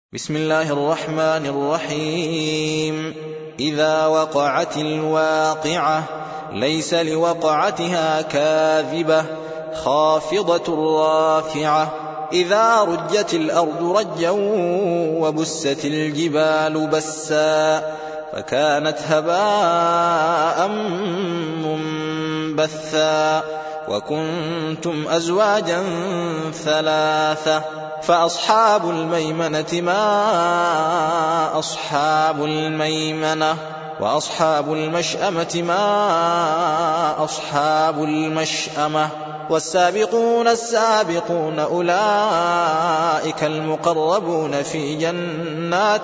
بسم الله الرحمن الرحيم. إذا وقعت الواقعة ليس لوقعتها كاذبة خافضة رافعة. إذا رجت الأرض رجا وبست الجبال بسا فكانت هباء منبثا وكنتم أزواجا ثلاثة فأصحاب الميمنة ما أصحاب الميمنة وأصحاب المشأمة ما أصحاب المشأمة والسابقون السابقون أولئك المقربون في جنات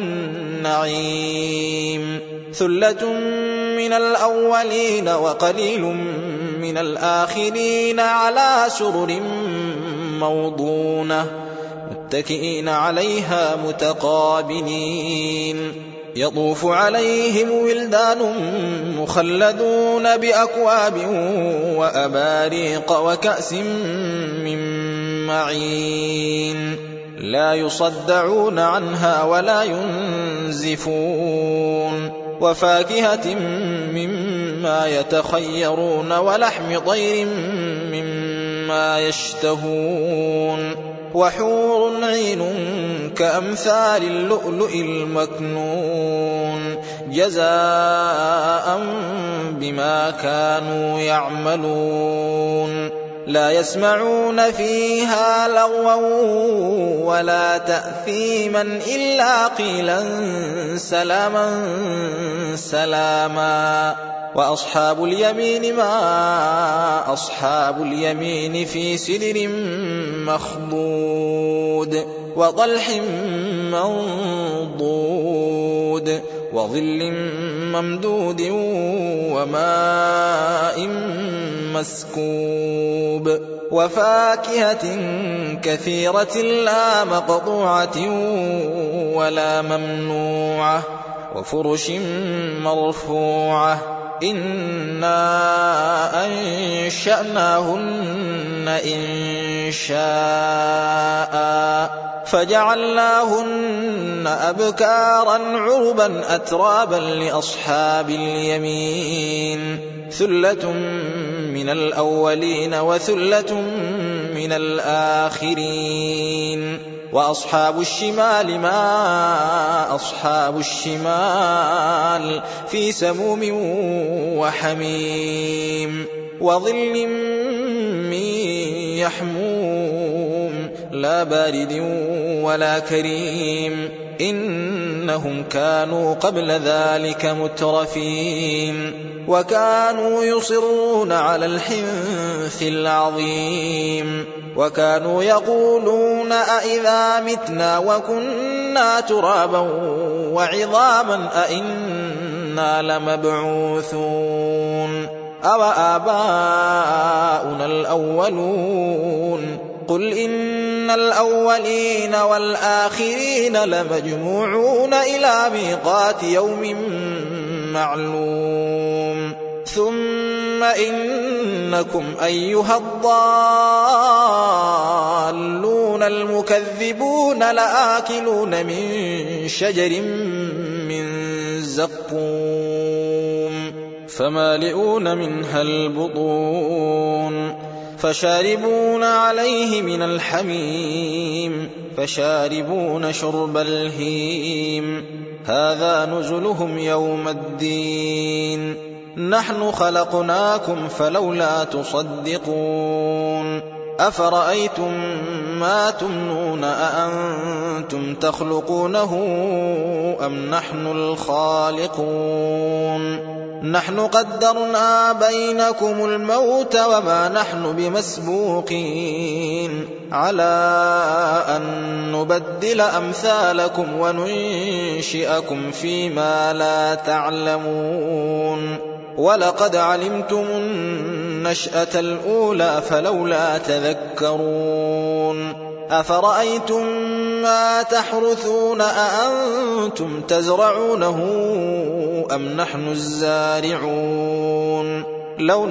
النعيم. ثلة من الأولين وقليل من الآخرين على سرر موضونة متكئين عليها متقابلين. يطوف عليهم ولدان مخلدون بأكواب وأباريق وكأس من معين لا يصدعون عنها ولا ينزفون. وفاكهة مما يتخيرون ولحم طير مما يشتهون. وحور عين كأمثال اللؤلؤ المكنون جزاء بما كانوا يعملون. لا يسمعون فيها لغوا ولا تأثيما إلا قيلا سلاما سلاما. وأصحاب اليمين ما أصحاب اليمين في سدر مخضود وطلح منضود وظل ممدود وماء مسكوب. وفاكهة كثيرة لا مقطوعة ولا ممنوعة وفرش مرفوعة. إنا أنشأناهن إنشاء فجعلناهن أبكارا عربا أترابا لأصحاب اليمين. ثلة من الأولين وثلة من الآخرين. وأصحاب الشمال ما أصحاب الشمال في سموم وحميم وظل من يحموم لا بارد ولا كريم. إنهم كانوا قبل ذلك مترفين وكانوا يصرون على الحنث العظيم وكانوا يقولون أئذا متنا وكنا ترابا وعظاما أئنا لمبعوثون أو آباؤنا الأولون. قل إن الأولين والآخرين لمجموعون إلى ميقات يوم معلوم. ثم إنكم أيها الضالون المكذبون لآكلون من شجر من زقوم فمالئون منها البطون فشاربون عليه من الحميم فشاربون شرب الهيم. هذا نزلهم يوم الدين. نحن خلقناكم فلولا تصدقون. أفرأيتم ما تمنون أأنتم تخلقونه أم نحن الخالقون؟ نحن قدرنا بينكم الموت وما نحن بمسبوقين على أن نبدل أمثالكم وننشئكم فيما لا تعلمون. ولقد علمتم النشأة الأولى فلولا تذكرون. أفرأيتم ما تحرثون أأنتم تزرعونه أم نحن الزارعون؟ لو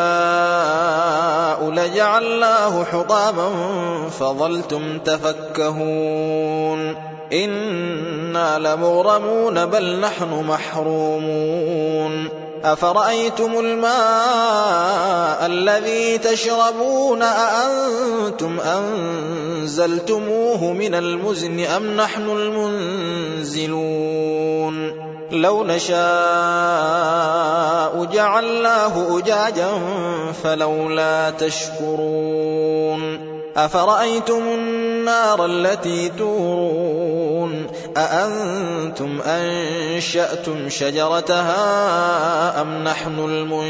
نشاء لجعلناه حطاما فظلتم تفكهون إنا لمغرمون بل نحن محرومون أفرأيتم الماء الذي تشربون أأنتم أنزلتموه من المزن أم نحن المنزلون لو نشاء جعلناه أجاجا فلولا تشكرون أفرأيتم النار التي تورون أأنتم أنشأتم شجرتها أم نحن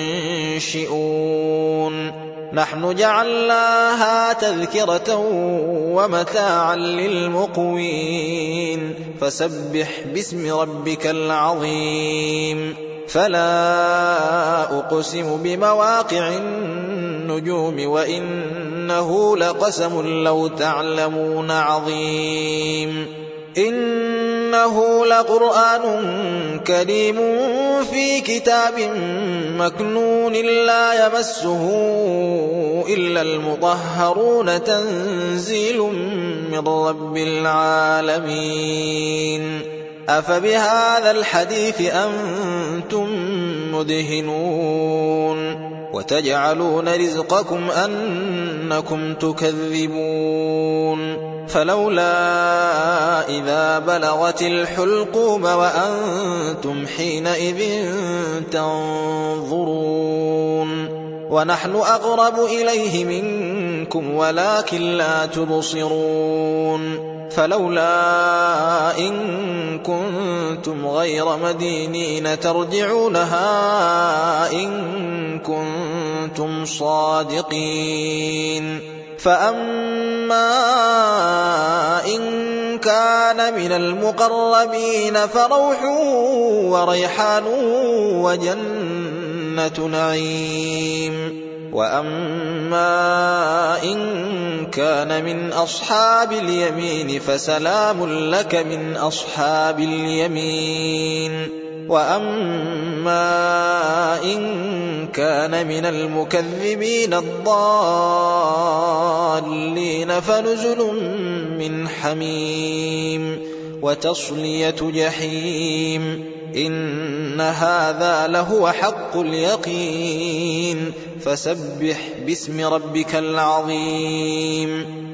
المنشئون نحن جعلناها تذكرة ومتاعا للمقوين فسبح باسم ربك العظيم فلا أقسم بمواقع النجوم وإنه لقسم لو تعلمون عظيم إنه لقرآن كريم في كتاب مكنون لا يمسه إلا المطهرون تنزيل من رب العالمين أفبهذا الحديث أنتم مدهنون وتجعلون رزقكم أنكم تكذبون فلولا إذا بلغت الحلقوم وأنتم حينئذ تنظرون ونحن أقرب إليه منكم ولكن لا تبصرون فلولا إن كنتم غير مدينين ترجعونها إن كنتم صادقين فأما إن كان من المقربين فروح وريحان وجنة نعيم وأما إن كان من أصحاب اليمين فسلام لك من أصحاب اليمين وأما إن كان من المكذبين الضالين فنزل من حميم وتصلية جحيم إن هذا لهو حق اليقين فسبح باسم ربك العظيم